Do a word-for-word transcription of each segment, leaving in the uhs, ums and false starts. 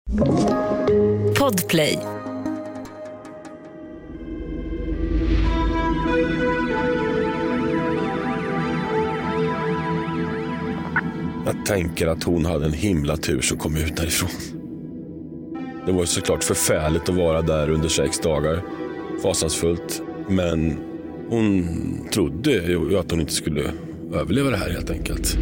Podplay. Jag tänker att hon hade en himla tur som kom ut därifrån. Det var såklart förfärligt att vara där under sex dagar. Fasansfullt. Men hon trodde ju att hon inte skulle överleva det här helt enkelt.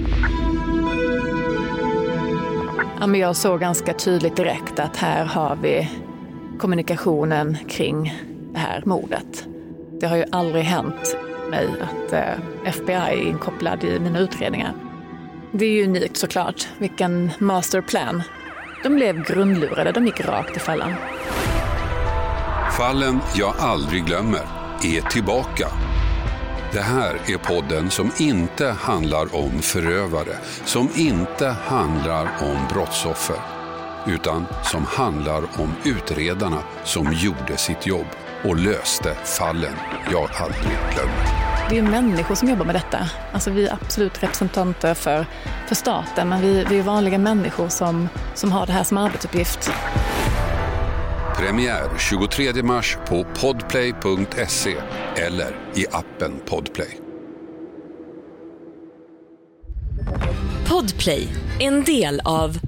Ja, men jag såg ganska tydligt direkt att här har vi kommunikationen kring det här mordet. Det har ju aldrig hänt mig att eh, F B I är inkopplad i mina utredningar. Det är ju unikt såklart. Vilken masterplan. De blev grundlurade, de gick rakt i fällan. Fallen jag aldrig glömmer är tillbaka. Det här är podden som inte handlar om förövare, som inte handlar om brottsoffer, utan som handlar om utredarna som gjorde sitt jobb och löste fallen jag aldrig glömmer. Det är människor som jobbar med detta. Alltså vi är absolut representanter för, för staten, men vi, vi är vanliga människor som, som har det här som arbetsuppgift. Premiär tjugotredje mars på podplay punkt se eller i appen Podplay. Podplay, en del av